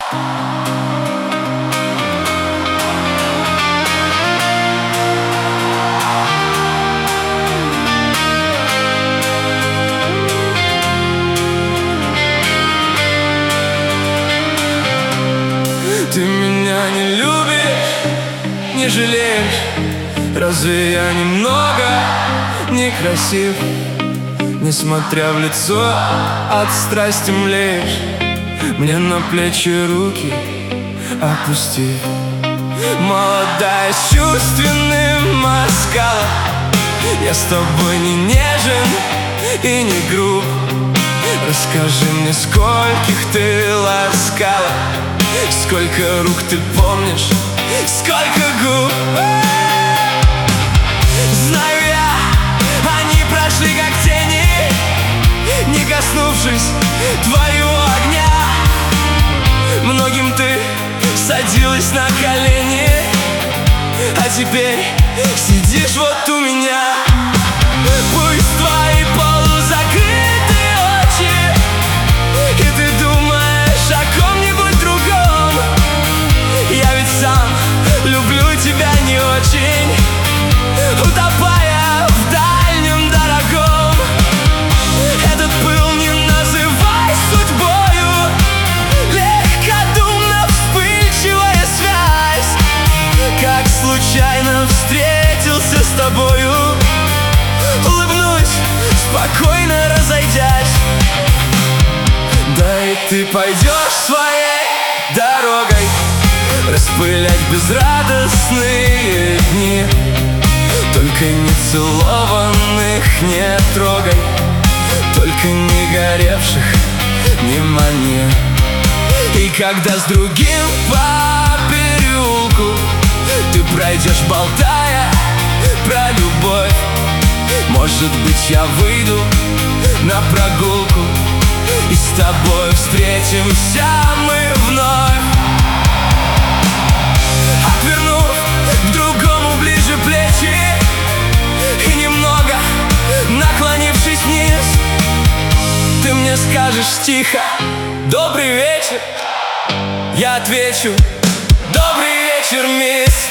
Ты меня не любишь, не жалеешь. Разве я немного некрасив? Несмотря в лицо, от страсти млеешь. Мне на плечи руки опусти. Молодая, с чувственным оскалом, я с тобой не нежен и не груб. Расскажи мне, скольких ты ласкала, сколько рук ты помнишь, сколько губ. Знаю я, они прошли как тени, не коснувшись твоего огня. Многим ты садилась на колени, а теперь сидишь вот у меня. Пусть твои полузакрытые очи, и ты думаешь о ком-нибудь другом. Я ведь сам люблю тебя не очень, утопая в дальнем дорогом. Этот пыл не называй судьбою, легкодумно вспыльчивая связь. Как случайно встретился с тобою, улыбнусь, спокойно разойдясь. Да и ты пойдешь своей дорогой, распылять безрадостные дни. Только нецелованных не трогай, только не горевших не мани. И когда с другим по переулку ты пройдешь, болтая про любовь, может быть, я выйду на прогулку, и с тобой встретимся мы вновь. Отвернув к другому ближе плечи и немного наклонившись вниз, ты мне скажешь тихо: добрый вечер. Я отвечу: добрый вечер, мисс.